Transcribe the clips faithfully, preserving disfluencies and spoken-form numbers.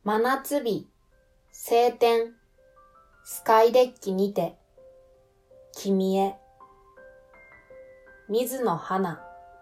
真夏日、晴天、スカイデッキにて、君へ。水野花。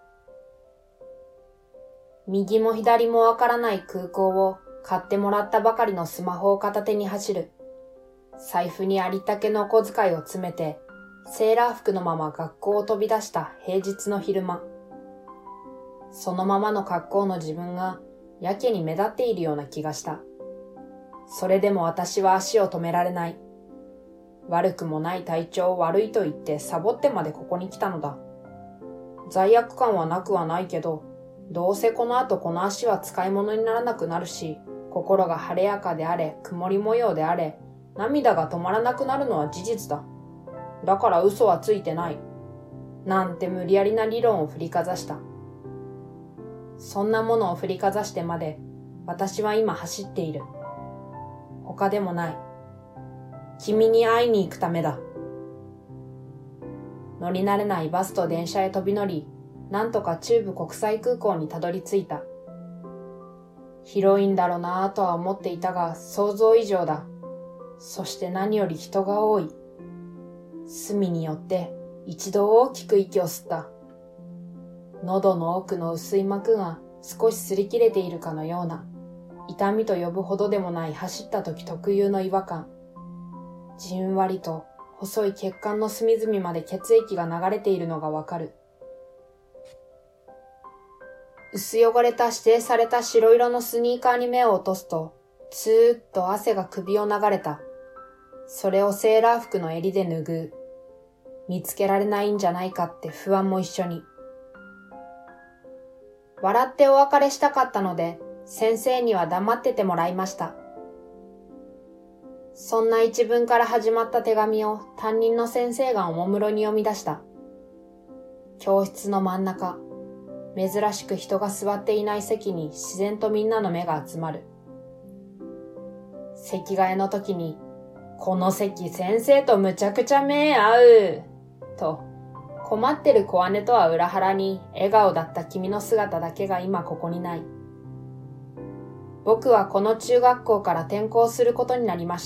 右も左もわからない空港を買ってもらったばかりのスマホを片手に走る。財布にありったけのお小遣いを詰めて、セーラー服のまま学校を飛び出した平日の昼間。そのままの格好の自分がやけに目立っているような気がした。それでも私は足を止められない。悪くもない体調を悪いと言ってサボってまでここに来たのだ。罪悪感はなくはないけど、どうせこの後この足は使い物にならなくなるし、心が晴れやかであれ、曇り模様であれ、涙が止まらなくなるのは事実だ。だから嘘はついてない。なんて無理やりな理論を振りかざした。そんなものを振りかざしてまで、私は今走っている。他でもない。君に会いに行くためだ。乗り慣れないバスと電車へ飛び乗り、なんとか中部国際空港にたどり着いた。広いんだろうなぁとは思っていたが、想像以上だ。そして何より人が多い。隅によって一度大きく息を吸った。喉の奥の薄い膜が少し擦り切れているかのような、痛みと呼ぶほどでもない走った時特有の違和感。じんわりと細い血管の隅々まで血液が流れているのがわかる。薄汚れた指定された白色のスニーカーに目を落とすと、つーっと汗が首を流れた。それをセーラー服の襟で拭う。見つけられないんじゃないかって不安も一緒に。笑ってお別れしたかったので、先生には黙っててもらいました。そんな一文から始まった手紙を担任の先生がおもむろに読み出した。教室の真ん中、珍しく人が座っていない席に自然とみんなの目が集まる。席替えの時に、この席先生とむちゃくちゃ目合う、と、困ってる小姉とは裏腹に笑顔だった君の姿だけが今ここにない。僕はこの中学校から転校することになりました。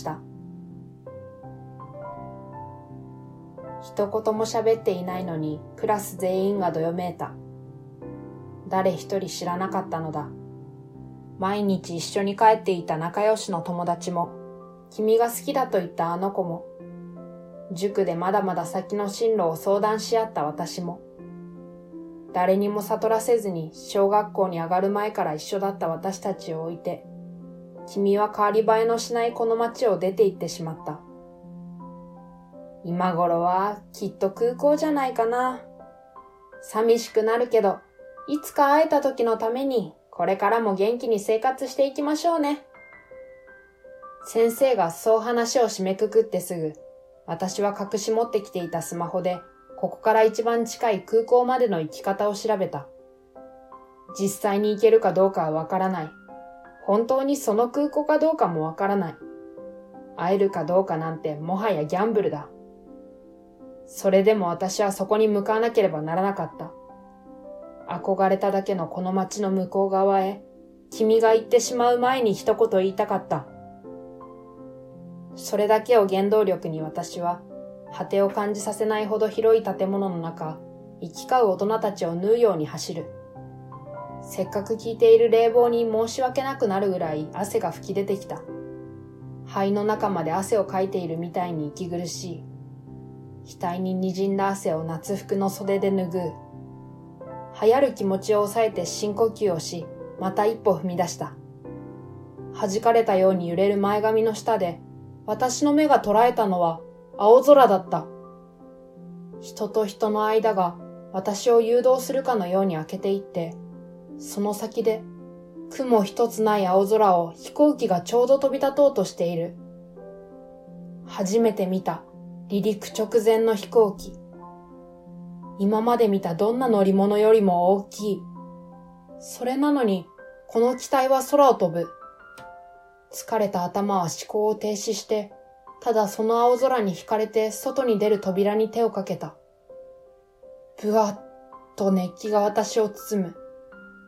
一言も喋っていないのにクラス全員がどよめいた。誰一人知らなかったのだ。毎日一緒に帰っていた仲良しの友達も、君が好きだと言ったあの子も、塾でまだまだ先の進路を相談し合った私も、誰にも悟らせずに小学校に上がる前から一緒だった私たちを置いて、君は変わり映えのしないこの街を出て行ってしまった。今頃はきっと空港じゃないかな。寂しくなるけど、いつか会えた時のためにこれからも元気に生活していきましょうね。先生がそう話を締めくくってすぐ、私は隠し持ってきていたスマホでここから一番近い空港までの行き方を調べた。実際に行けるかどうかはわからない。本当にその空港かどうかもわからない。会えるかどうかなんてもはやギャンブルだ。それでも私はそこに向かわなければならなかった。憧れただけのこの街の向こう側へ、君が行ってしまう前に一言言いたかった。それだけを原動力に私は、果てを感じさせないほど広い建物の中、行き交う大人たちを縫うように走る。せっかく効いている冷房に申し訳なくなるぐらい汗が吹き出てきた。肺の中まで汗をかいているみたいに息苦しい。額に滲んだ汗を夏服の袖で拭う。流行る気持ちを抑えて深呼吸をし、また一歩踏み出した。弾かれたように揺れる前髪の下で、私の目が捉えたのは青空だった。人と人の間が私を誘導するかのように開けていって、その先で雲一つない青空を飛行機がちょうど飛び立とうとしている。初めて見た離陸直前の飛行機。今まで見たどんな乗り物よりも大きい。それなのに、この機体は空を飛ぶ。疲れた頭は思考を停止して、ただその青空に惹かれて外に出る扉に手をかけた。ぶわっと熱気が私を包む。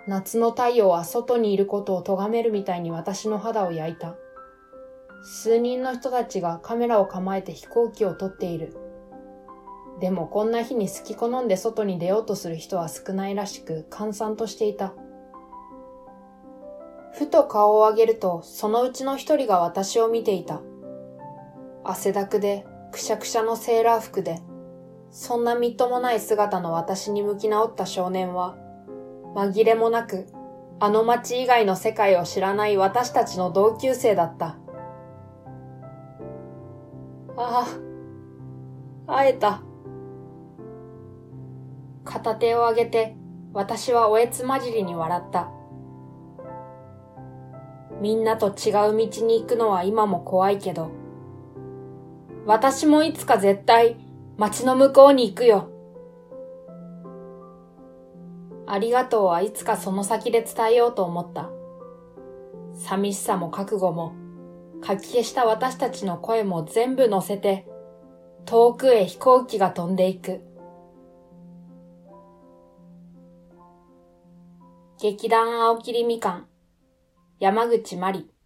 夏の太陽は外にいることを咎めるみたいに私の肌を焼いた。数人の人たちがカメラを構えて飛行機を撮っている。でもこんな日に好き好んで外に出ようとする人は少ないらしく閑散としていた。ふと顔を上げるとそのうちの一人が私を見ていた。汗だくでくしゃくしゃのセーラー服で、そんなみっともない姿の私に向き直った少年は、紛れもなくあの街以外の世界を知らない私たちの同級生だった。ああ、会えた。片手を上げて私はおえつまじりに笑った。みんなと違う道に行くのは今も怖いけど、私もいつか絶対街の向こうに行くよ。ありがとうはいつかその先で伝えようと思った。寂しさも覚悟も、かき消した私たちの声も全部乗せて、遠くへ飛行機が飛んでいく。劇団青切みかん、山口まり。